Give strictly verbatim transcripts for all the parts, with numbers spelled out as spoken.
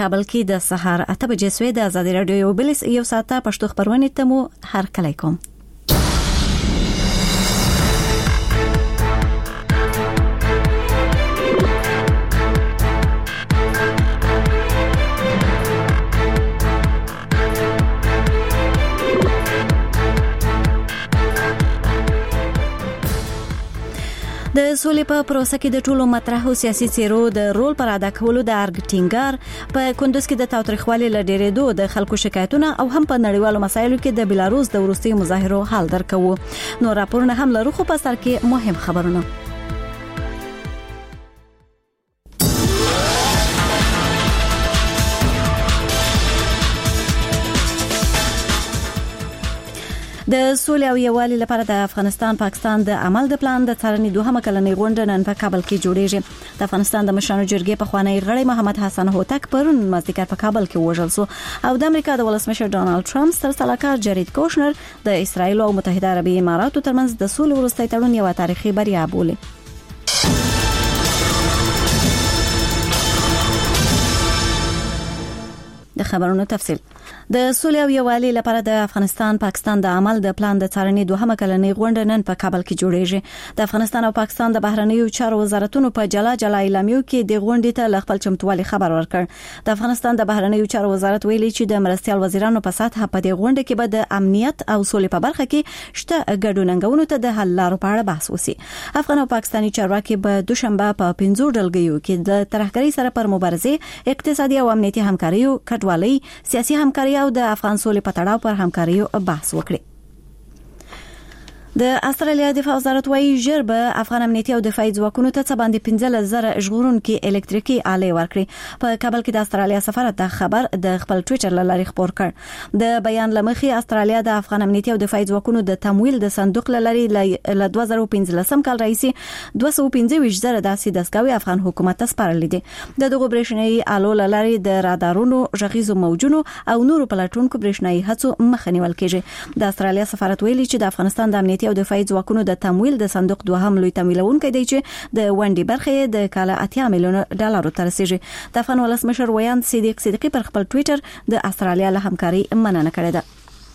کابل کې د سهار اته بجې سوې د آزادي رادیو یو بل یو ساعته پښتو خبرونه ته مو هر کله کوم. د سولې په پروسه کې د ټولو مطرحو سیاسي څیرو د رول پر ادا کولو د ارګټینګار په کندوز کې د تاوتریخوالي لډېرې دوه د خلکو شکایتونه او هم په نړیوالو مسایلو کې د بلاروس د وروستي مظاهرو حال درکوو. نو راپورونه هم لرو خو په سر کې مهم خبرونه. د سولې او یووالي لپاره د افغانستان پاکستان د عمل د پلان د څارنې دوهمه کلنۍ غونډه نن په کابل کې جوړیږي. د افغانستان د مشرانو جرګې په خوانی غړی محمد حسن هوتک پرون مازدیګر په کابل کې وژل شو او د امریکا د ولسمشر ډونالد ټرمپ سره سلاکار جارید کوشنر د اسرایل او متحده عربي اماراتو ترمنځ د سولې وروستي تړون یو تاریخي بریا بولي. د خبرونو تفصیل. د سولې او یووالي لپاره د افغانستان پاکستان د عمل د پلان د څارنې دوهمه کلنۍ غونډه نن په کابل کې جوړیږي. د افغانستان او پاکستان د بهرنیو چارو وزارتونو په جلا جلا اعلامیو کې د غونډې ته خپل چمتووالي خبر ورکړ. د افغانستان د بهرنیو چارو وزارت ویلي چې د مرستيال وزیرانو په سطح په دې غونډه کې به د امنیت او سولې په برخه کې شته ګډوننګونو ته د حل لارو په اړه بحث وشي. افغان او پاکستاني چارواکي به دوشنبه په پنځو ډلګیو کې د ترهګرۍ سره پر مبارزه، اقتصادي او امنیتي همکاري، کډوالۍ، سیاسي همکاري او د افغان سولې په تړاو پر همکاریو بحث وکړي. د استرالیا دفاع وزارت وايي ژر به افغان امنیتي او دفاعي ځواکونو ته څه باندې پنځه زره ژغورونکي الکتریکي آلې ورکړي. په کابل کې د استرالیا سفارت د خبر د خپل ټوئیټر لاري خبر کړ. د بیان لمخې استرالیا د افغان امنیتي او دفاعي ځواکونو د تمویل د صندوق لاري ل دوه زره پنځلسم کال رئیسي دوه سوه پنځه ویشت زره داسې دستګاوي افغان حکومت ته سپارلې دي. د دغه برېښنايي آلو لاري د رادارونو، غږیزو موجونو او نورو پلاتونکو برېښنايي هڅو مخه نیول کېږي. د استرالیا سفارت ویلي چې د افغانستان د امنیتي او دفاعي ځواکونو د تمویل د صندوق دوهم لوی تمویلونکی دی چې د ونډې برخه د کاله اتیا میلیون ډالرو ته رسیږي. د افغان ولسمشر ویاند صدیق صدیقی پر خپل ټوئیټر د استرالیا له همکاري مننه کړې ده.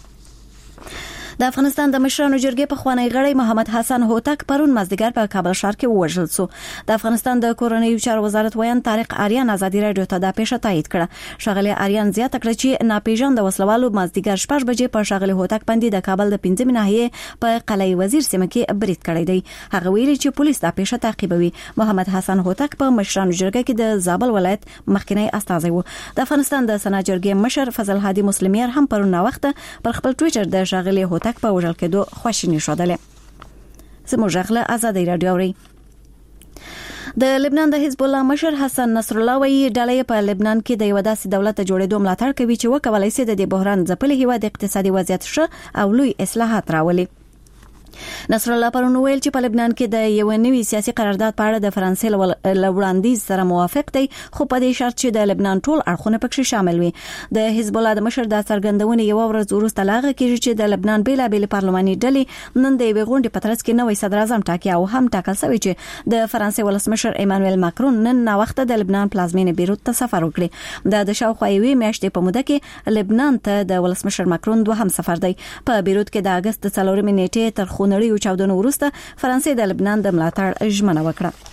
د افغانستان د مشرانو جرګې په خوانی غړی محمد حسن هوتک پرون مازدیګر په کابل ښار کې وژل شو. د افغانستان د کورنیو چارو وزارت ویاند طارق آریان آزادي رادیو ته د پیښه تایید کړه. شغله آریان زیاته کړه چې ناپېژاند وسلوالو مازدیګر شپږ بجې په شغله هوتک باندې د کابل د پنځمې ناحیې په قلعه وزیر سیمه کې برید کړی دی. هغه ویلي چې پولیس د پیښه تعقیبوي. محمد حسن هوتک په مشرانو جرګه کې د زابل ولایت مخکنی استازی و. د افغانستان د سنا جرګې مشر فضل هادي مسلمیر هم پرون وخت پر خپل ټوئیټر د شغله هوتک په وژل کېدو خوشی شدله. زموږ غله آزادي رادیو اوري. د لبنان د حزب الله مشر حسن نصر الله وی ډلې په لبنان کې د یو داسې دولت جوړېدو ملاتړ کوي چې وکولای شي د بحران ځپلي هیواد اقتصادي وضعیت ښه او لوی اصلاحات راولي. نصر الله پرون ویل چې په لبنان کې د یو نوي سیاسي قرارداد په اړه د فرانسې لوړاندیز سره موافق دی، خو په دې شرط چې د لبنان ټول اړخونه پکې شامل وي. د حزب الله د مشر د څرګندونې یو ورځ وروسته لاغه کېږي چې د لبنان بیلابېل پارلماني ډلې نن د یوې غونډې په ترڅ کې نوی صدر اعظم ټاکي او هم ټاکل شوی چې د فرانسې ولسمشر ایمانوئل ماکرون نن نا وخت د لبنان پلازمینې بیروت ته سفر وکړي. د د شاوخوا یوې میاشتې په موده کې لبنان ته د ولسمشر ماکرون دوهم سفر دی. په بیروت کې د اگست څلورمې نیټې تر خونړیو چاودنو وروسته فرانسې د لبنان د ملاتړ ژمنه وکړه.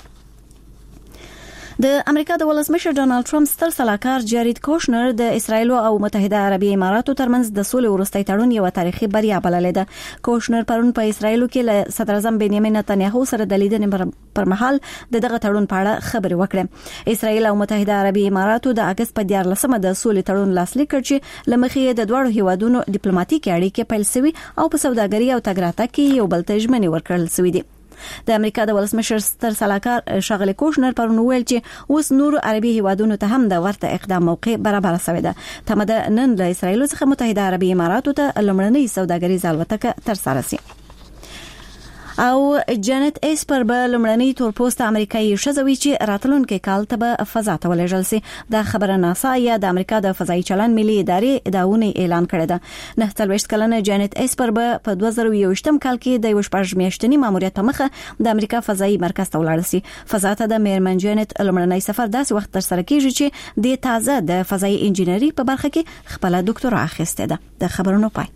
د امریکا د ولسمشر ډونالد ټرمپ ستر سلاکار جارید کوشنر د اسرایل او متحده عربي اماراتو ترمنځ د سولې وروستي تړون یو تاریخي بریا بللې ده. کوشنر پرون په اسرایل کې له صدر اعظم بنیامین نتنیاهو سره د لیدنې پر مهال د دغه تړون په اړه خبرې وکړې. اسرایل او متحده عربي اماراتو د اگست په دیارلسمه د سولې تړون لاسلیک کړ چې لمخې د دوه هیوادونو ډیپلوماټیکي اړیکې پیل شوي او په سوداګري او تجارت کې یو بل ته ژمنې ورکړل شوې دي. د امریکا د ولسمشر ستر سلاکار شغله کوشنر پرون ویل چې اوس نور عربي هیوادونو ته هم د ورته اقدام موقع برابر شوی ده. تمه نن له اسرایل څخه متحده عربي اماراتو ته لمړنۍ سوداګریزه الوتکه تر سره سي. او جانت ایسپر به لمړنۍ تورپوسته امریکایي ښځه چې راتلونکي کال ته به فضا ته ولېږل شي. دا خبره ناسا یا د امریکا د فضایي چلن ملي ادارې د اونۍ اعلان کړی ده. نه څلوېښت کلنه جانت ایسپر به په دوه زره یوویشتم کال کې د یو شپږ میاشتني ماموریت په مخه د امریکا فضایي مرکز ته ولاړ شي. فضا ته د میرمن جانت لمړنۍ سفر داسې وخت تر سره کیږي چې د تازه د فضایي انجینری په برخه کې خپل ډاکټرا اخیسته ده. د خبرونو پای.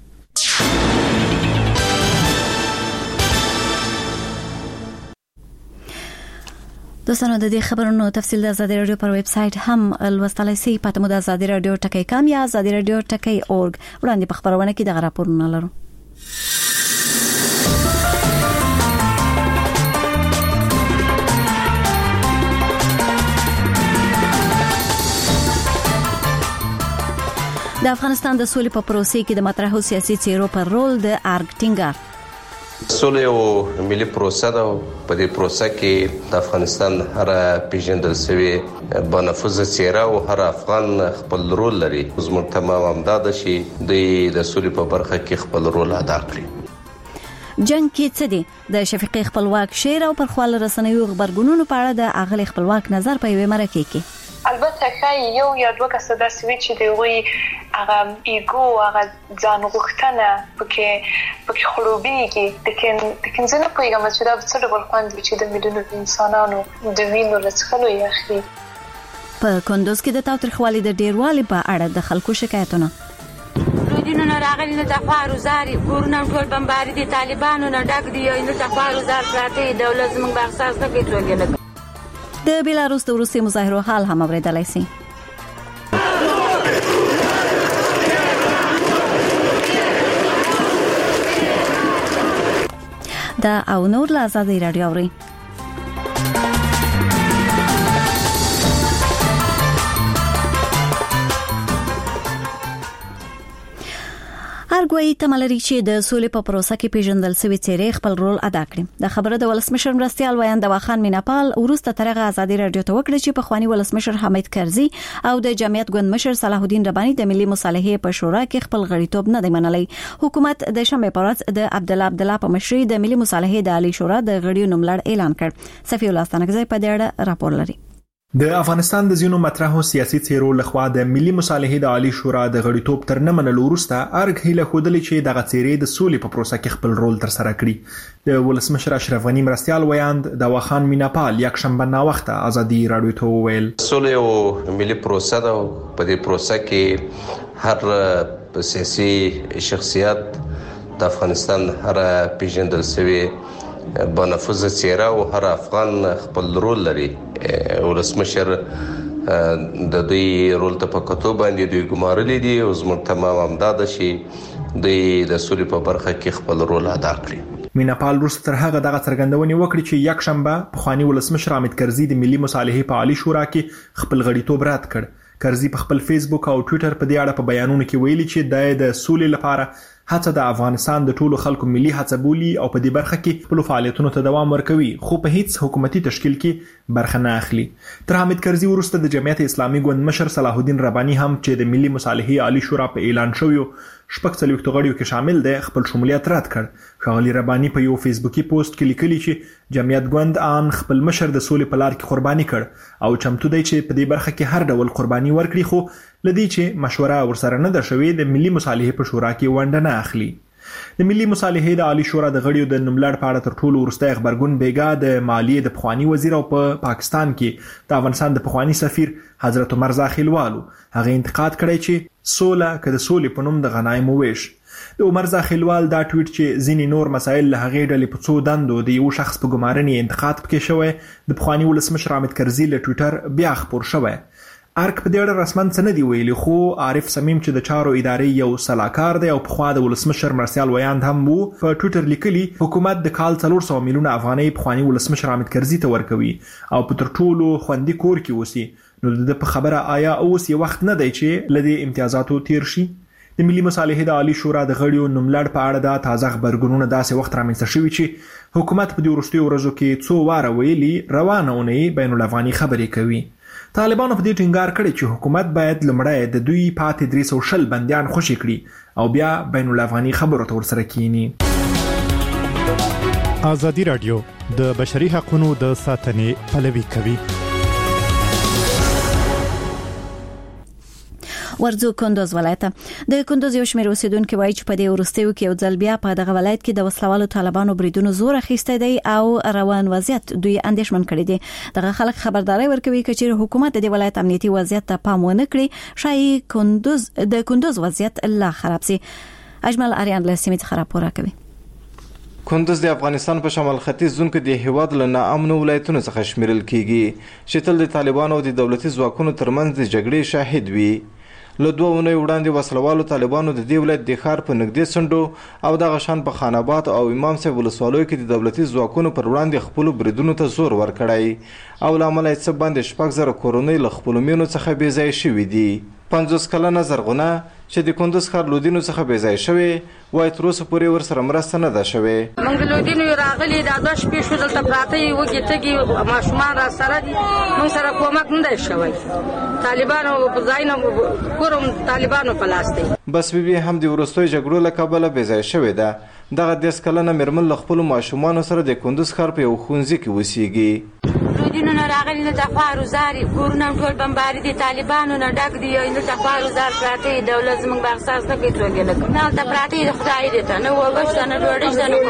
دوستانو د دې خبرونو تفصیل د آزادي رادیو پر ویب سټ هم لوستلای شئ. پته مو د آزادي رادیو ټکی کام یا آزادي رادیو ټکی اورګ وړاندې په خبرونه کې د راپورونه لرو. د افغانستان د سولې په پروسې کې د مطرحو سیاسي څیرو پر رول د ارګ ټینګار. سولې او ملي پروسه ده. په دې پروسه کې د افغانستان هر پیژندل شوی بنفوذ څیره او هر افغان خپل رول لري. زموږ تمام امداد شي د سولې په برخه کې خپل رول ادا کړي. جنگ کې څه دي؟ د شفیقي خپلواک شعر او پر خپل رسنیو خبرګونونو په اړه د اغلی خپلواک نظر په یوه مرکه کې. البته خای یو یا دوه کسه د سویچ دی وی هغه ایګو هغه ځان غوښتنه پکې پکې خلوبېږي. لیکن لیکن زه نه پوهیږم چې دا څه ډول خوند چې د میلیونو انسانانو د وینو لڅخلو یې اخلي. په کندوز کې د تاوتریخوالي د ډیروالي په اړه د خلکو شکایتونه. رودینو نه راغلي نه د خوارو زاري کورونه ټول بمباري دي طالبانو نه ډک دي نه د خوارو زار پراته دولت زموږ بخصاص نه کوي ټول نه. د بیلاروس د روسي مظاهرو حال هم اوریدلای شي. دا او نور له آزادي رادیو اوري. ارګوي تملري چې د سولې په پروسه کې پیژندل شوی څیرې خپل رول ادا کړي. د خبره د ولسمشر مرستيال ویان د واخان میناپال ورسته ترغه آزادي رادیو ته وکړه چې په خواني ولسمشر حمید کرزي او د جمعیت ګوند مشر صلاح الدین رباني د ملي مصالحې په شورا کې خپل غړیتوب نه دی منلی. حکومت د شنبه په ورځ د عبد الله عبد الله په مشرۍ د ملي مصالحې د عالی شورا د غړیو نوملړ اعلان کړ. صفی الله ستانکزی په دې اړه راپور لري. د افغانستان د زینو مطرحو سیاسي څیرو لخوا د ملي مصالحې د عالی شورا د غړیتوب تر نه منلو وروسته ارګ هیله خودلې چې دغه څیرې د سولې په پروسه کې خپل رول تر سره کړي. د ولسمشر اشرف غنی مرستيال ویاند د واخان میناپال یک شنبه نا وخت آزادي رادیو ته ویل سولې او ملي پروسه ده. په دې پروسه کې هر سیاسي شخصیت د افغانستان هر پیژندل شوی بنفوذ څیره او هر افغان خپل رول لري. ولسمشر د دوی رول ته په کتو باندې دوی ګمارلې دي او زموږ تمام امداد شي دوی د سولې په برخه کې خپل رول ادا کړي. میناپال روس تر هغه دغه څرګندونې وکړي چې یک شنبه په خواني ولسمشر حمید کرزي د ملي مصالحې په عالی شورا کې خپل غړیتوب رد کړ. کرزي په خپل فیسبوک او ټوئیټر په دې اړه په بیانونو کې ویلي چې د سولې لپاره هڅه د افغانستان د ټولو خلکو ملي هڅه بولي او په دې برخه کې خپل فعالیتونو ته دوام ورکوي خو په هیڅ حکومتي تشکیل کې برخه نه اخلي. تر حمید کرزي وروسته د جمعیت اسلامي ګوند مشر صلاح الدین رباني هم چې د ملي مصالحې عالی شورا په اعلان شویو شپږ څلوېښت غړیو کې شامل دی خپل شمولیت رد کړ. ښاغلي رباني په یو فیسبوکي پوسټ کې لیکلي چې جمعیت ګوند ان خپل مشر د سولې په لار کې قرباني کړ او چمتو دی چې په دې برخه کې هر ډول قرباني ورکړي خو لدی چې مشوره ورسره نه ده شوې د ملي مصالحې په شورا کې ونډه نه اخلي. د ملي مصالحې د عالی شورا د غړیو د نوملړ په اړه تر ټولو وروستی خبرګون بیګا د مالیې د پخوانی وزیر او په پا پاکستان کې د افغانستان د پخوانی سفیر حضرت عمر زاخیلوالو هغه انتقاد کړی چې سوله که د سولې په نوم د غنایمو ویش. د عمر زاخیلوال دا ټویټ چې ځینې نور مسایل له هغې ډلې په څو دندو د یو شخص په ګمارنې انتقاد پکې شوی د پخوانی ولسمشر حامد کرزي له ټویټر بیا خپور شوی. ارګ په دې اړه رسماً څه نه دی ویلي خو عارف سمیم چې د چارو ادارې یو سلاکار دی او پخوا د ولسمشر مرستيال ویاند هم وو په ټویټر لیکلي حکومت د کال څلور سوه میلیونه افغانۍ پخوانی ولسمشر حامد کرزي ته ورکوي او په تر ټولو خوندي کور کې اوسي. نو د په خبره آیا اوس یو وخت نه دی چې لدی امتیازاتو تیر شي؟ د ملي مصالحې د عالی شورا د غړیو نوملړ په اړه د تازه خبرګونونه داسې وخت رامنځته شوي چې حکومت په دې وروستیو ورځو کې څو واره ویلي روانه اونۍ بین الافغاني خبرې کوي. طالبانو په دې ټینګار کړی چې حکومت باید لمړی د دوی پاتې درې سوه شل بندیان خوشي کړي او بیا بین الافغاني خبرو ته ورسره کینی. ازادي رادیو د بشري حقوقو د ساتنې پلوي کوي. ورځو کندوز ولایت د کندوز یو شمېر اوسیدونکو وایي چې په دې ورستیو کې یو ځل بیا په دغه ولایت کې د وسلوالو طالبانو بریدونو زور اخیسته دی او روان وضعیت دوی اندېښمن کړي دي. دغه خلک خبرداري ورکوي چې حکومت د ولایت امنیتي وضعیت ته پام ونه کړي شایي کندوز د کندوز وضعیت لا خراب شي. اجمل اریان له سیمې څخه راپور کوي. کندوز د افغانستان په شمال ختیځ زون کې د هیواد له ناامنو ولایتونو څخه شمیرل کیږي چې تل د طالبانو او د دولتي ځواکونو ترمنځ د جګړې شاهد وي. له دوه اونۍ وړاندې وسلوالو طالبانو د دې ولایت د ښار په نږدې څنډو او دغه شان په خان آباد او امام صاحب ولسوالیو کې د دولتي ځواکونو پر وړاندې خپلو بریدونو ته زور ورکړی او له امله یې څه باندې شپږ زره کورنۍ له خپلو مینو څخه بې ځایه شوي دي. پنځوس کلنه زرغونه چې د کندوز ښار لودینو څخه بې ځایه شوې وایي تر اوسه پورې ورسره مرسته نه ده شوې. موږ د لودینو راغلي دا دوه شپې شو دلته پراته یو وږي تږي ماشومان را سره دي موږ سره کومک نه دی شوی. طالبانو په ځای نه کورم طالبانو په لاس دی. بس بیبي هم د وروستیو جګړو له کبله بې ځایه شوې ده. دغه دېرش کلنه مېرمن له خپلو ماشومانو سره د کندوز ښار په یو ښوونځي کې اوسېږي. لودینو نه راغلي نه د خوارو زاري کورونه ټول بمباري دي طالبانو نه ډک دي نه د خوارو زار پراته دولت زموږ به احساس نه کوي څوک نه کوي نه د پراته د خدای دې ته نه وګښت نه ډوډۍ شته نه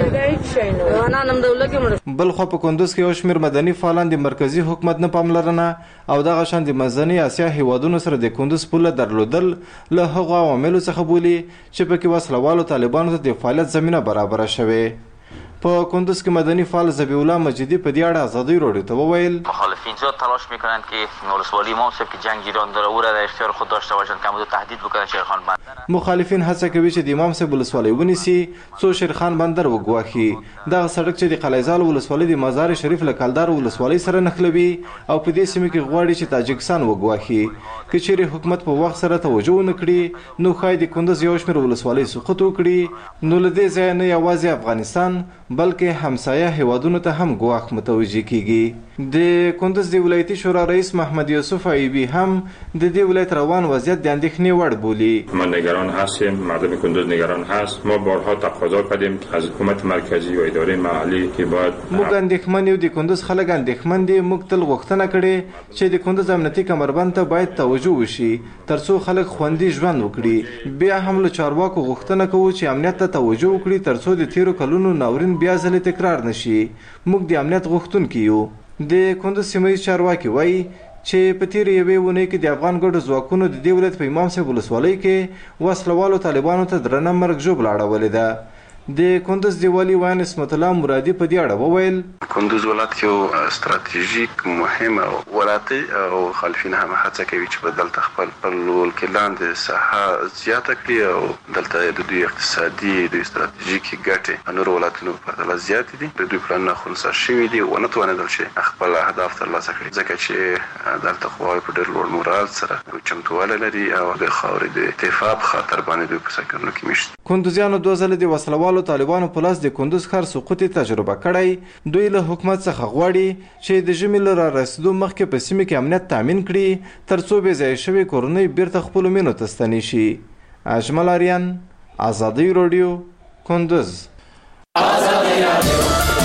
کومه انا نم دولت کې بل خو په کندوز کې یو شمېر مدني فعالان د مرکزی حکومت نه پاملرنه او دغه شان د منځنۍ اسیا هیوادونو سره د کندوز پوله درلودل له هغو عواملو څخه بولي چې پکې وسلوالو طالبانو ته د فعالیت زمینه برابره شوې. په کندوز کې مدني فعال ذبیح الله مجیدی په دې اړه ازادي رادیو ته وویل مخالفین زیاد تلاش میکنند که ولسوالی امام صاحب که جنگ ایران داره او را در اختیار خود داشته باشند که امروز تهدید بکنند شیرخان بندر. مخالفین هڅه کوي چې د امام صاحب ولسوالی ونیسي څو شیرخان بندر وګواخي. دغه سړک چې د قلعه‌زال ولسوالۍ د مزار شریف له کلدار ولسوالۍ سره نښلوي او په دې سیمه کې غواړي چې تاجکستان وګواخي. که چیرې حکومت په وخت سره توجه ونه کړي نو ښایي د کندوز یو شمېر ولسوالۍ سقوط وکړي نو له دې ځایه نه یوازې افغانستان بلکې همسایه هیوادونو ته هم ګواښ متوجه کیږي. د کندوز د ولایتي شورا رئیس محمد یوسف ایوبی هم د دې ولایت روان وضعیت د اندېښنې وړ بولي. ما نگران هستیم، مردم کندوز نگران هست. ما بارها تقاضا کردیم از حکومت مرکزی و اداره محلی که باید موږ اندېښمن یو د کندوز خلک اندېښمن دي. موږ تل غوښتنه کړې چې د کندوز امنیتي کمربند ته باید توجه وشي ترڅو خلک خوندي ژوند وکړي. بیا هم له چارواکو غوښتنه کوو چې امنیت ته توجه وکړي ترڅو د تیرو کلونو ناورین بیا ځلې تکرار نشي. موږ د امنیت غوښتونکي یو. د کندوز سیمه چارواکي وایي چې په تیرې یوې اونۍ کې د افغان ګډو ځواکونو د دې ولایت په امام صاحب ولسوالۍ کې وسلوالو طالبانو ته درنه مرګ ژوبله اړولې ده. د کندوز د والي وان اسمت الله مرادي په دې اړه وویل کندوز ولایت یو ستراتیژیک مهمه ولایت او خلفین هم هڅه کوي چې په دلته خپل خپل ولکې لاندې ساحه زیاته کړي او دلته د دوی اقتصادي د ستراتیژیکي ګټې نور ولایتونو په پرتله زیاتې دي. د دوی پلانونه خنثی شوي دي ونه توانېدل چې خپل اهداف ترلاسه کړي ځکه چې دلته خواوې په ډېر لوړ مورال سره چمتووالی لري او د خاورې د اتفاق خاطر باندې دوی په سکرونو کې میشت. کندوزیانو دوه ځله د وسلوالو طالبانو په لاس د کندوز ښار سقوط تجربه کړی. دوی له حکومت څخه غواړي چې د ژمي له را رسېدو مخکې په سیمه کې امنیت تامین کړي ترڅو بې ځایه شوې کورنۍ بیرته خپلو مینو ته ستنې شي. اجمل اریان ازادي رادیو کندوز. ازادي رادیو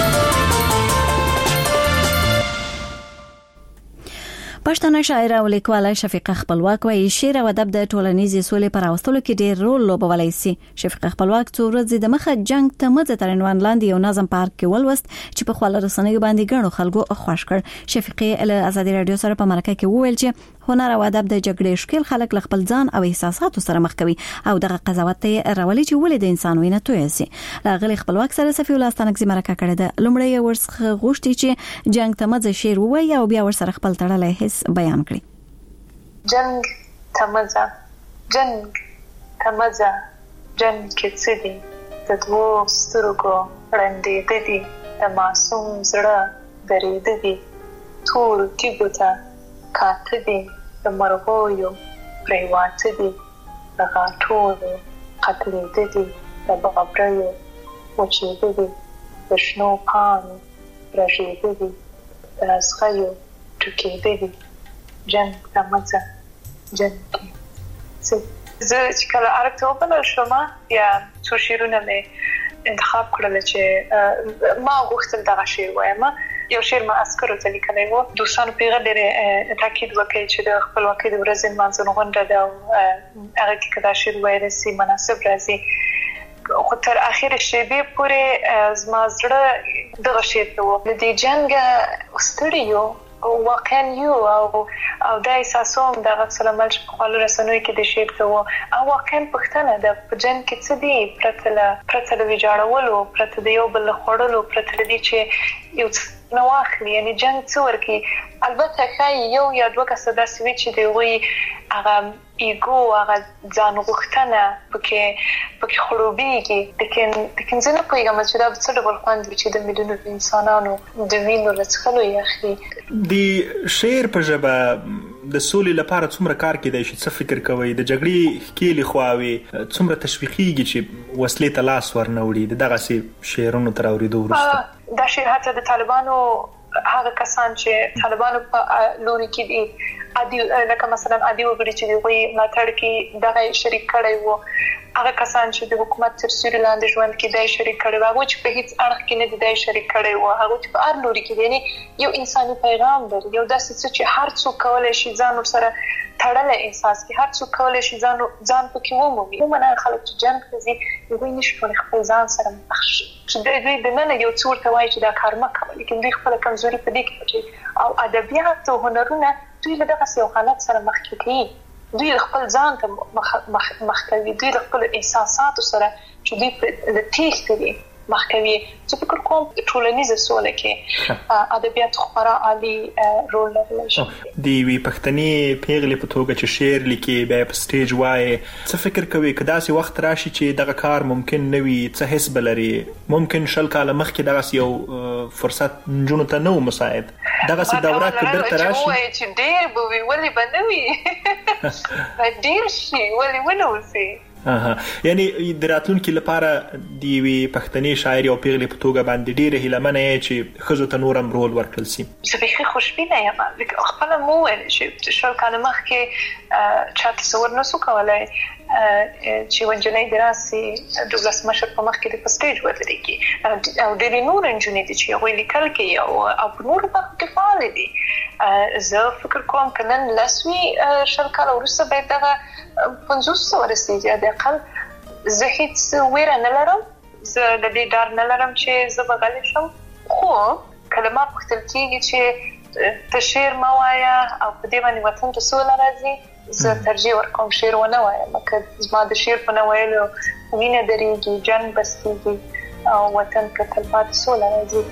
پښتنه شاعره او لیکواله شفیقه خپلواک وايي شعر او ادب د ټولنیزې سولې پر راوستلو کې ډېر رول لوبولی شي. شفیقه خپلواک څو ورځې د مخه جنگ ته مزه تر عنوان لاندې یو نظم پارک کې ولوست چې په خپل رسنیو باندې ګڼو خلکو خوښ کړ. شفیقه له ازادي رادیو سره په مرکه کې وویل چې هنر او ادب د جګړې شکل خلک له خپل ځان او احساساتو سره مخ کوي او دغه قضاوت ته راولي چې ولې د انسان وینه توی سي. لاغلی خپلواک سره صفی الله ستانکزي مرکه کړې ده. لومړی ورڅخه غوښتي چې جنگ ته مزه شعر ووایي او بیا ورسره خپل تړلی بیان کړی. جنگ تمزه جنگ تمزه جنگ کې څه دي د دوو سترګو ړندېده دي د معصوم زړه درېده دي تور تیږو ته کاته دي د مرغویو پرېواته دي د غاټولو ختلېده دي د بابریو وچېده دي د شنو پاڼو رژېده دي د اغزیو ټوکېده دي. جنگ تمزه جنگ کې زه چې کله عرب ته وبلل شوم یا څو شعرونه مې انتخاب کړل چې ما غوښتل دغه شعر وایم. یو شعر ما عسکرو ته لیکلی و. دوستانو پرې ډېر تاکید وکړي چې د خپلواکۍ د ورځې لمانځنه غونډه ده او هغه کې که دا شعر ویلی سي مناسب راځي. خو تر اخر شیبې پورې زما زړه دغه شعر ته و. د دې جنګه ستړي یو واقعا یو او او دا احساسوم دغه سلامل چې په خپلو رسنیو کې د شعر ته و. او واقعا پوښتنه ده په جنګ کې څه دي پرته له پرته له ویجاړولو، پرته د یو بل له خوړلو، پرته له دې چې یو څه نه واخلي. یعنې جنګ څه ورکوي؟ البته ښایي یو یا دوه کسه داسې وي چې د هغوی هغه ایګو، هغه ځان غوښتنه پکې پکې خړوبېږي. لیکن لیکن زه نه پوهېږم چې دا به څه ډول خوند وي چې د میلیونو انسانانو د وینو له څښلو یې اخلي. د شعر په ژبه د سولې لپاره څومره کار کېدای شي؟ څه فکر کوئ؟ د جګړې ښکېلې خواوې څومره تشویقېږي چې وسلې ته لاس ورنه وړي د دغسې شعرونو تر اورېدو وروسته؟ دا شعر حتی د طالبانو هغه کسان چې طالبانو په لوري کې دي، عادي لکه مثلا عادي وګړي چې د هغوی ملاتړ کې دغه شریک کړی و، هغه کسان چې د حکومت تر سیوري لاندې ژوند کې دی شریک کړی و، هغوی چې په هېڅ اړخ کې نه دي دی شریک کړی و، هغوی چې په هر لوري کې دي. یعنې یو انساني پیغام لري، یو داسې څه چې هر څوک کولی شي ځان ورسره تړلی احساس کړي، هر څوک کولی شي ځان ځان پکې ومومي. عموما هغه خلک چې جنګ ته ځي هغوی نشي کولی خپل ځان سره چې دوی دننه یو څه ورته وایي چې دا کار مه کوه، لیکن دوی خپله کمزوري په دې کې پټوي. او ادبیات او هنرونه دوی له دغسې یو حالت سره مخ کې کوي، دوی خپل ځان ته مخ مخ کوي، دوی له خپلو احساساتو سره چې دوی له تېښتې دي مخ کوي. زه فکر کوم ټولنیزه سوله کې ادبیات خورا عالي رول لرلی شي. د یوې پښتنې پیغلې په توګه چې شعر لیکي بیا یې په سټیج وایي، څه فکر کوي که داسې وخت راشي چې دغه کار ممکن نه وي؟ څه حس به لري؟ ممکن شل کاله مخکې دغسې یو فرصت نجونو ته نه و مساعد، دغسې دوره که بیرته راشي؟ وایي چې ډېر به وي، ولې به نه وي؟ ډېر شي، ولې ونه اوسي؟ یعنی د راتلونکي لپاره د یوې پښتنې شاعرې او پیغلې په توګه باندې ډېره هیلهمنه یې چې ښځو ته نور هم رول ورکړل شي. زه بیخي خوشبینه یم. خپله مو وویل چې شل کاله مخکې چا تصور نسو کولی چې یوه نجلۍ دې راسي د ولسمشر په مخ کې دې په سټیج ودرېږي، او ډېرې نور نجونې دي چې هغوی لیکل کوي او په نورو برخو کې فعالې دي. زه فکر کوم که نن لس وي شل کاله وروسته باید دغه پنځوس ته ورسېږي. حداقل زه هېڅ ویره نه لرم، زه له دې ډار نه لرم چې زه به غلې شم. خو کله ما پوښتل کېږي چې ته شعر مه وایه او په دې باندې وطن ته سوله راځي، زه ترجیح ورکوم شعر ونه وایم. که زما د شعر په نه ویلو وینه درېږي، جنګ بستېږي او وطن ته تلپاتې سوله راځي.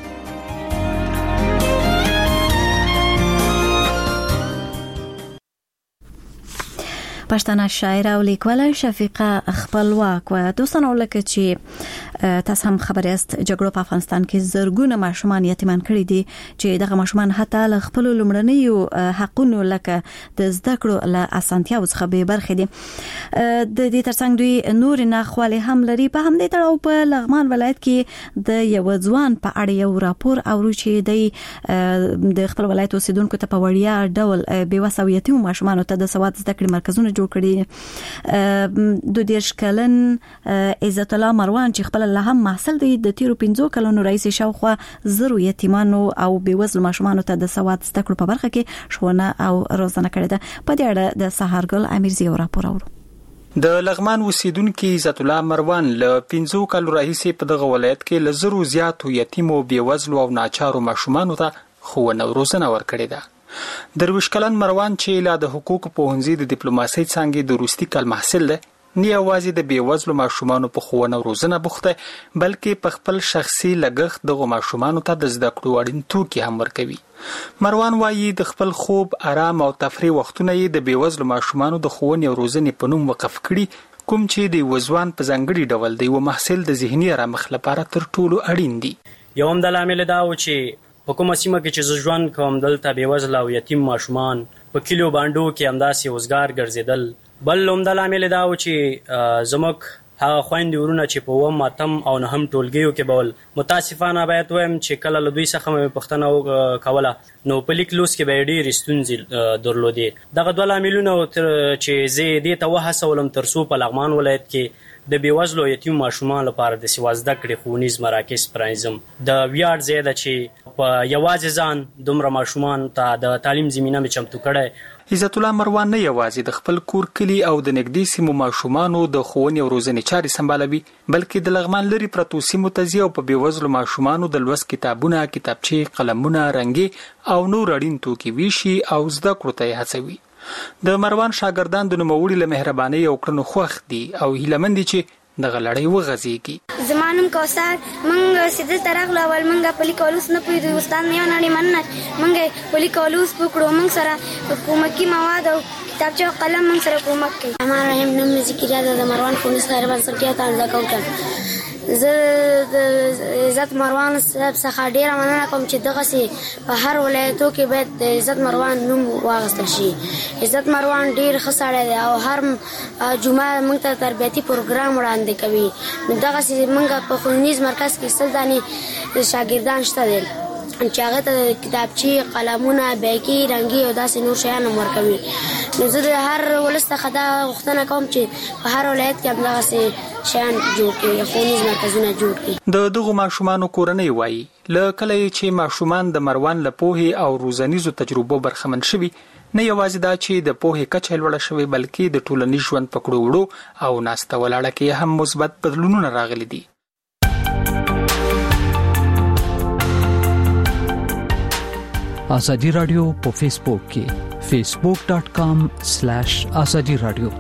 پښتنه شاعره او لیکواله شفیقه خپلواک و. دوستانو لکه چې تاسو هم خبر یاست جګړه په افغانستان کې زرګونه ماشومان یتیمان کړي دي چې دغه ماشومان حتی له خپل لومړنیو حقونو لکه د زده کړو له اسانتیاو څخه به برخې دي. د دې ترڅنګ دوی نور نه خواله هم لري. په همدې تړاو په لغمان ولایت کې د یو ځوان په اړه یو راپور اورو چې د خپل ولایت اوسیدونکو ته په وړیا ډول بېوسه او یتیم ماشومان ته د سواد زده کړې مرکزونه جوړ کړي. د دېرش کلن عزت الله مروان چې خپل له هم محصل دی، د تیرو پنځو کلونو رئیس شاوخوا زرو یتیمانو او بېوزلو ماشومانو ته د سواد زده کړو په برخه کې ښوونه او روزنه کړې ده. په دې اړه د سهارګل امیرزي راپور اورو. د لغمان اوسیدونکو عزت الله مروان له پنځو کلو راهیسې په دغه ولایت کې له زرو زیاتو یتیمو، بېوزلو او ناچارو ماشومانو ته ښوونه او روزنه ورکړې ده. درویش کلن مروان چې لا د حقوق پوهنځي د ډیپلوماسۍ څانګې د وروستي کال محصل دی، نه یوازې د بېوزلو ماشومانو په ښوونه او روزنه بوخت دی، بلکې په خپل شخصي لګښت دغو ماشومانو ته د زده کړو اړین توکي هم ورکوي. مروان وایي د خپل خوب، آرام او تفریح وختونه یې د بېوزلو ماشومانو د ښوونې او روزنې په نوم وقف کړي، کوم چې د یوه ځوان په ځانګړي ډول د یوه محصل د ذهني آرامښت لپاره تر ټولو اړین دي. یو هم د لامل دا و چې په کومه سیمه کې چې زه ژوند کوم دلته بېوزله او یتیم ماشومان په کلیو بانډو کې همداسې وزګار ګرځېدل. بل عمده لامل دا و چې زموږ هغه خویندې ورونه چې په اووم اتم او نهم ټولګیو کې بول، متاسفانه باید وایم چې کله له دوی څخه مې پوښتنه کوله نو په لیک لوست کې به یې ډېرې ستونزې درلودې. دغه دوه لاملونه چې زه یې دې ته وهڅولم تر څو په لغمان ولایت کې د بیوزلو یتیم ماشومان لپاره د سیوازده کړې ښوونیز مراکز پرانیزم. د ویاړ ځای ده چې په یوازې ځان دومره ماشومان ته د تعلیم زمینه مې چمتو کړی. عزت الله مروان نه یوازې د خپل کور کلی او د نږدې سیمو ماشومانو د ښوونې او روزنې چارې سمبالوي، بلکې د لغمان لري پرتو سیمو ته ځي او په بیوزلو ماشومانو د لوست کتابونه، کتابچې، قلمونه، رنګې او نور اړین توکي ویشي او زده کړو ته یې هڅوي. د مروان شاګردان د نوموړي له مهربانۍ او کړنو خوښ دي او هیلهمند دي چې دغه لړۍ وغځېږي. زما نوم کوثر، موږ سیده ترغلو اول موږ پلي کولوس نه پوهېدو، استاد نه یو نړۍ مننه موږ پلي کولوس وکړو، موږ سره کومکي مواد او کتابچه او قلم موږ سره کومک کوي. امان رحیم نوم مې ذکریا ده، د مروان ښوونیز خیر بنسټ ته زده کوونکی. زه د عزت مروان صاحب څخه ډیره مننه کوم چې دغسې په هر ولایتو کې باید د عزت مروان نوم واخیستل شي. عزت مروان ډیر ښه سړی دی او هر جمعه موږ ته تربیتي پروګرام وړاندې کوي. نو دغسې موږ په ښوونیز مرکز کې سل دانې شاګردان شته دي چې هغه ته کتابچې، قلمونه، بیګي، رنګي او داسې نور شیان هم ورکوي. نو زه د هر ولس څخه دا غوښتنه کوم چې په هر ولایت کې همدغسې شیان جوړ کړي، ښوونیز مرکزونه جوړ کړي. د دغو ماشومانو کورنۍ وایي له کله چې ماشومان د مروان له پوهې او روزنیزو تجربو برخمن شوي، نه یوازې دا چې د پوهې کچه لوړه شوې بلکې د ټولنیز ژوند په کړو وړو او ناسته ولاړه کې هم مثبت بدلونونه راغلي دي. آزادی رادیو په فیسبوک کې فیسبوک ډاٹ کام سلیش آزادی رادیو.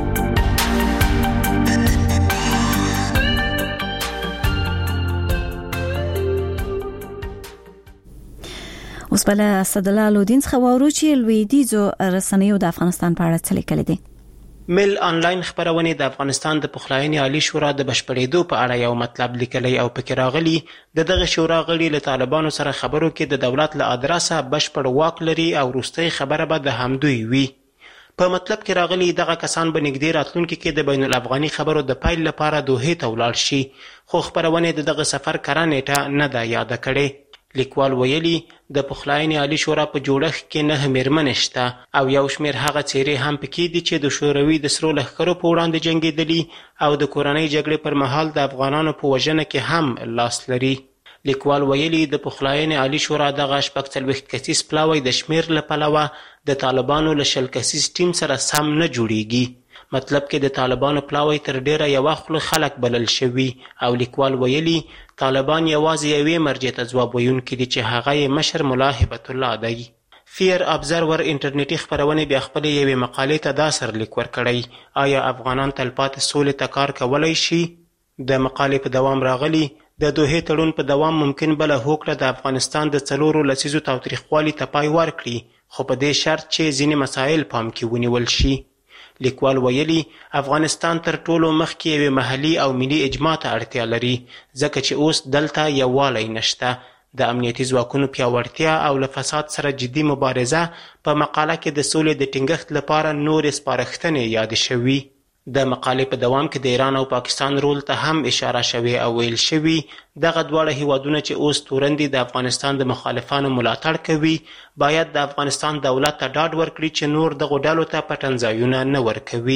اوس بل اسدالله لودین څخه وورو چې لویدیځو رسنیو د افغانستان په اړه څه لیکل دي. مل انلاین خبرونه د افغانستان د پخلاینې عالی شورا د بشپړېدو په اړه یو مطلب لیکلی او پکې راغلی د دغه شورا غړي له طالبانو سره خبرو کې د دولت له ادرسه بشپړ واک لري او وروستۍ خبره به د همدوی وي. په مطلب کې راغلی دغه کسان به نږدې راتلونکي کې د بین الافغاني خبرو د پیل لپاره دوحې ته ولاړ شي، خو خبرونه د دغه سفر کره نیټه نه ده یاده کړې. لیکوال ویلي د پخلاینې عالی شورا په جوړښت کې نه میرمنې شته او یو شمېر هغه څېرې هم پکې دي چې د شوروي د سرو لښکرو په وړاندې جنګېدلي او د کورنۍ جګړې پر مهال د افغانانو په وژنه کې هم لاس لري. لیکوال ویلي د پخلاینې عالی شورا دغه شپږ څلوېښت کسیز پلاوی د شمېر له پلوه د طالبانو له شل کسیز ټیم سره سم نه جوړیږي. مطلب کې د طالبانو پلاوی تر ډیره یوه خوله خلک بلل شوي او لیکوال ویلي طالبان یوازې یوې مرجع ته ځواب ویونکي دي چې هغه یې مشر ملا هبت الله دی. فیر ابزرور انټرنیټي خپرونې بیا خپلې یوې مقالې ته دا سرلیک ورکړی، آیا افغانان تلپاتې سولې ته کار کولی شي؟ د مقالې په دوام راغلی د دوحې تړون په دوام ممکن بله هوکړه د افغانستان د څلورو لسیزو تاوتریخوالي ته پای ورکړي، خو په دې شرط چې ځینې مسایل پام کې ونیول شي. لیکوال ویلي افغانستان تر ټولو مخکې یوې محلي او ملي اجماع ته اړتیا لري ځکه چې اوس دلته یووالی نشته. د امنیتي ځواکونو پیاوړتیا او له فساد سره جدي مبارزه په مقاله کې د سولې د ټینګښت لپاره نورې سپارښتنې یادې شوي. د مقالې په دوام کې د ایران او پاکستان رول ته هم اشاره شوې او ویل شوي دغه دواړه هیوادونه چې اوس تورن دي د افغانستان د مخالفانو ملاتړ کوي باید د افغانستان دولت ته ډاډ ورکړي چې نور دغو ډلو ته پټنځایونه نه ورکوي.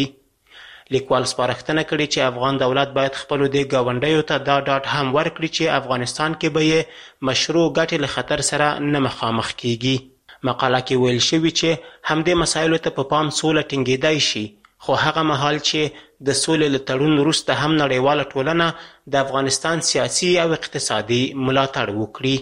لیکوال سپارښتنه کړې چې افغان دولت باید خپلو دې ګاونډیو ته دا ډاډ هم ورکړي چې افغانستان کې به یې مشروع ګټې له خطر سره نه مخامخ کیږي. مقاله کې ویل شوي چې همدې مسایلو ته په پام سوله ټینګېدای شي، خو هغه مهال چې د سولې له تړون وروسته هم نړیواله ټولنه د افغانستان سیاسي او اقتصادي ملاتړ وکړي.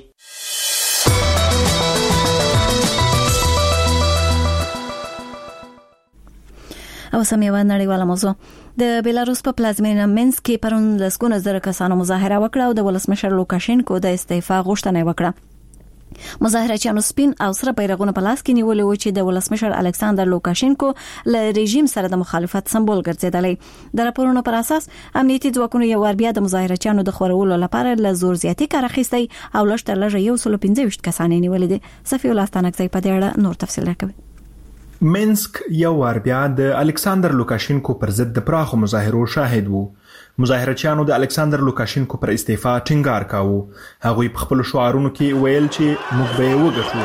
او سم یو نړیواله موضوع د بیلاروس په پلازمینه مینسک کې پرون لسګونه زره کسانو مظاهره وکړه او د ولسمشر لوکاشینکو د استعفا غوښتنه وکړه. مظاهرچیانو سپین او سره بیرغونه په لاس کې نیولې و چې د ولسمشر الکساندر لوکاشینکو له رژیم سره د مخالفت سمبول ګرځیدلی. د راپورونو پر اساس امنیتي ځواکونو یو ور بیا د مظاهرچیانو د خورولو لپاره له زور زیاتی کار اخیستی او لږ تر لږه یو سل او پنځه ویشت کسان نیولې دي. صفی الله ستانکزی په دې اړه نور تفصیل راکوي. مینسک یو ور بیا د الکساندر لوکاشینکو پر ضد د پراخو مظاهرو شاهد وو. مظاهرچیانو د الکساندر لوکاشینکو پر استعفا ټینګار کاوه. هغوی په خپل شعارونو کې ویل چې موږ به یې وګټو.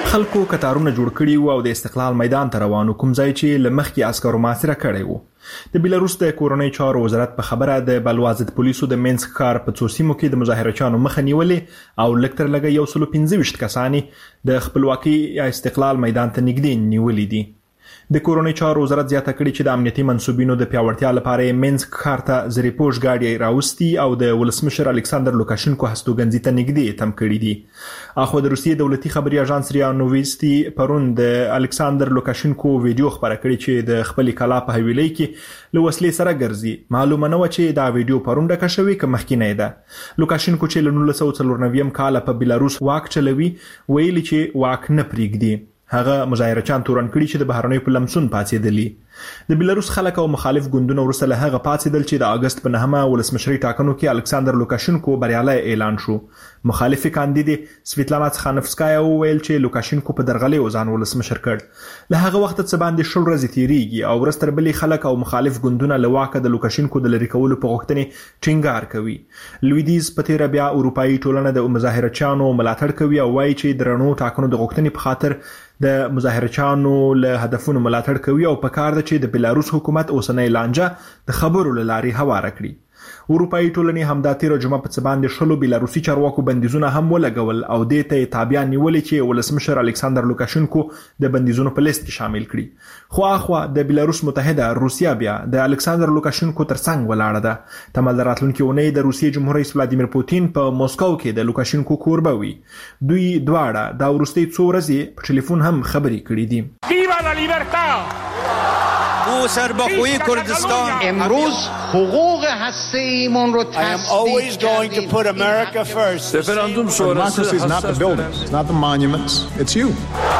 خلکو کتارونه جوړ کړي وو او د استقلال میدان ته روانو، کوم ځای چې لمخکې عسکرو محاصره کړی وو. د بیلاروس د کورنۍ چارو وزارت په خبره د بلوازد پولیسو د مینسک ښار په څو سیمو کې د مظاهرچیانو مخه نیولې او لږ تر لږه یو سل پنځه ویشت کسانې د خپلواکۍ یا استقلال میدان ته نږدې نیولې دي. د کورنۍ چارو وزارت زیاته کړې چې د امنیتي منسوبینو د پیاوړتیا لپاره یې مینسک ښار ته زری پوش ګاډي راوستي او د ولسمشر الکساندر لوکاشنکو هستوګنځي ته نږدې تم کړي دي. اخو د روسیې دولتي خبري اژانس ریا نوویستي پرون د الکساندر لوکاشنکو ویډیو خبره کړې چې د خپل کلا په حویلۍ کې له وسلې سره ګرځي. معلومه نه و چې دا ویډیو پرون ډکه شوې که مخکینی ده. لوکاشنکو چې له نولس سوه څلور نوي کال په بیلاروس واک چلوي ویلي چې واک نه پریږدي. هغه مظاهرچیان تورن کړي چې د بهرنیو په لمسون پاتېدلي. د بیلاروس خلک او مخالف ګوندونه وروسته له هغه پاتېدل چې د اگست په نهمه ولسمشري ټاکنو کې الکساندر لوکاشنکو بریالی اعلان شو. مخالف کاندید سویتلانا تخانفسکایا وویل چې لوکاشنکو په درغلۍ ځان ولسمشر کړ. له هغه وخت څخه باندې شل ورځې تیریږي او ورځ تر بلې خلک او مخالف ګوندونه له واکه د لوکاشنکو د لرې کولو په غوښتنې ټینګار کوي. لویدیز په تیره بیا اروپایي ټولنه د مظاهرچیانو ملاتړ کوي او وایي چې د رڼو ټاکنو د غوښتنې په خاطر د مظاهرچیانو له هدفونو ملاتړ کوي او په کار ده چې د بیلاروس حکومت اوسنۍ لانجه د خبرو له لارې هواره کړي. اروپایي ټولنې همدا تیره جمعه په څه باندې شلو بیلاروسي چارواکو بندیزونه هم ولګول او دې ته یې تابع نیولې چې ولسمشر الکساندر لوکاشنکو د بندیزونو په لیست کې شامل کړي. خو اخوا د بیلاروس متحده روسیا بیا د الکساندر لوکاشنکو ترڅنګ ولاړه ده. تمل د راتلونکي اونۍ د روسیې جمهور رئیس ولادیمیر پوتین په موسکو کې د لوکاشنکو کوربه وي. دوی دواړه دا وروستۍ څو ورځې په ټلیفون هم خبرې کړې دي. ویوا لا لیبرتا! او سربخوی کردستان امروز حقوق هسته‌ایمون رو تثبیت کردیم. Referendum sonrası is not the buildings, it's not the monuments, it's you.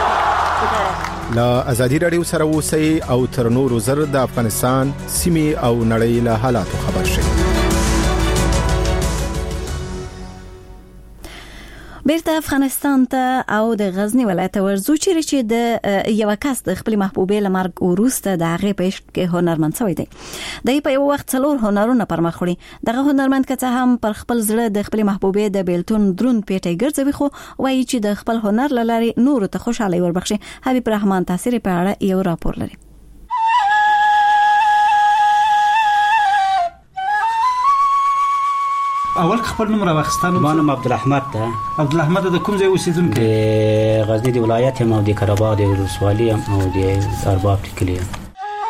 لا ازادي رادیو سره اوسئ او تر نورو زر د افغانستان سیمې او نړۍ له حالاتو خبر شئ. بیرته افغانستان ته او د غزنی ولایت ورزو چیرې چې د یو کس د خپل محبوبې لمرګ وروسته د هغه په عشق کې هنرمند شوی دی. د په یو وخت څلور هنرونه پر مخ وړي. دغه هنرمند که څه هم پر خپل زړه د خپل محبوبې د بیلتون درون پیټي ګرځوي خو وایي چې د خپل هنر لارې نور ته خوشاله وربخشي. حبیب رحمان تاثیر په اړه یو راپور لري. اول خپل نوم راوخستانو ما نوم عبدالرحمت ده. عبدالرحمت د کوم ځای اوسیدونکی؟ د غزنی د ولایت یم او د کراباغ د ولسوالۍ یم او د ارباب د کلي یم.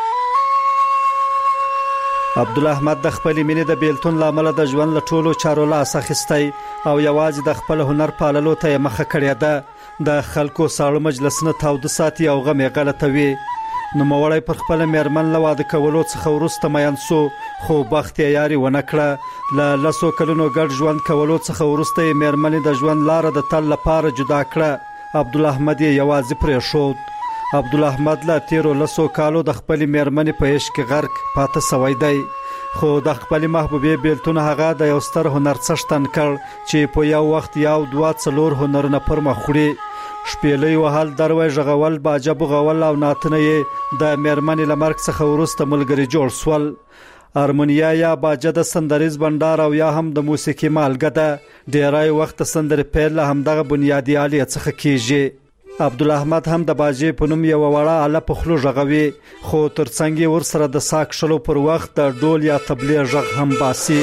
عبدالرحمت د خپل مینې د بیلتون لامل د ژوند له ټولو چارو لاس اخیستی او یوازې د خپل هنر پاللو ته مخه کړې ده. د خلکو ساړه مجلسونه تاوده ساتي او غم یې غلطوي. نو موړی پر خپل میرمن له واده کولو څخه وروسته میان سو خو بخت یې یاري ونه کړه. له لسو کلونو ګډ ژوند کولو څخه وروسته یې میرمنې د ژوند لاره د تل لپاره جدا کړه. عبدالاحمد یې یوازې پرېښود. عبدالاحمد له تیرو لسو کالو د خپل میرمنې په عشق غرق پاته سوی دی. خو د خپل محبوبې بیلتون هغه د یو ستر هنر څښتن کړ چې په یو وخت یو دوه څلور هنرونه پر مخ وړي. شپېلۍ وهل، دروي ژغول، باجه بوغول او ناتنه یې د میرمنې له مرګ څخه وروسته ملګري جوړ سول. هارمونیا یا باجه د سندریز بندار او یا هم د موسیقي مالګه ده. ډیری وخت سندرې پیل له همدغه بنیادي آلې څخه کیږي. عبدالاحمد هم د باجې په نوم یو وړه آله په خولو غږوي خو ترڅنګ یې ورسره د ساک شلو پر وخت د ډول یا تبلې غږ هم باسي.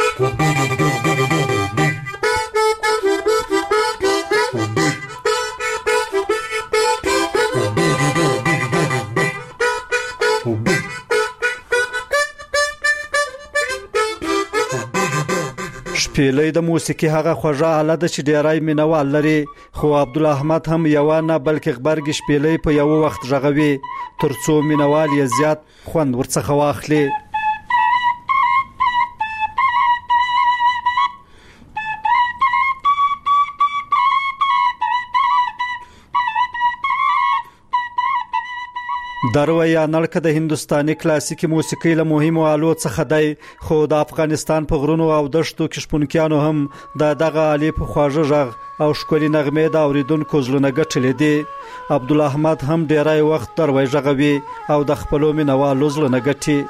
شپېلۍ د موسیقي هغه خوږه آله ده چې ډیری مینوال لري خو عبدالاحمد هم یوه نه بلکې غبرګې شپېلۍ په یو وخت غږوي تر څو مینوال یې زیات خوند ورڅخه واخلي. دروي یا نړکه د هندستاني کلاسیکي موسیقۍ له مهمو آلو څخه دی خو د افغانستان په غرونو او دشتو کې شپونکیانو هم د دغه آلې په خواږه غږ او ښکلي نغمې د اوریدونکو زړونه ګټلې دي. عبدالاحمد هم ډیری وخت دروي غږوي او د خپلو مینوالو زړونه ګټي.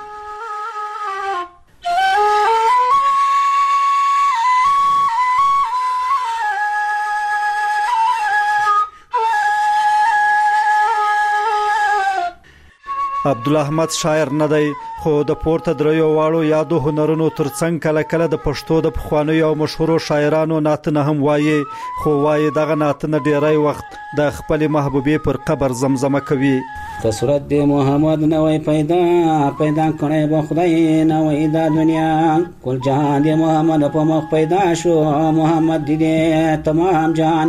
عبدالاحمد شاعر نه دی خو د پورته دریو واړو یادو هنرونو ترڅنګ کله کله د پښتو د پخوانیو او مشهورو شاعرانو نعتونه هم وایي خو وایي دغه نعتونه ډیری وخت د خپل محبوبې پر قبر زمزمه کوي. ته صورت دی محمد نوې پیدا پیدا کړې به خدای نوې دا دنیا کل جهان دی محمد په مخ پیدا شو محمد دې تمام جهان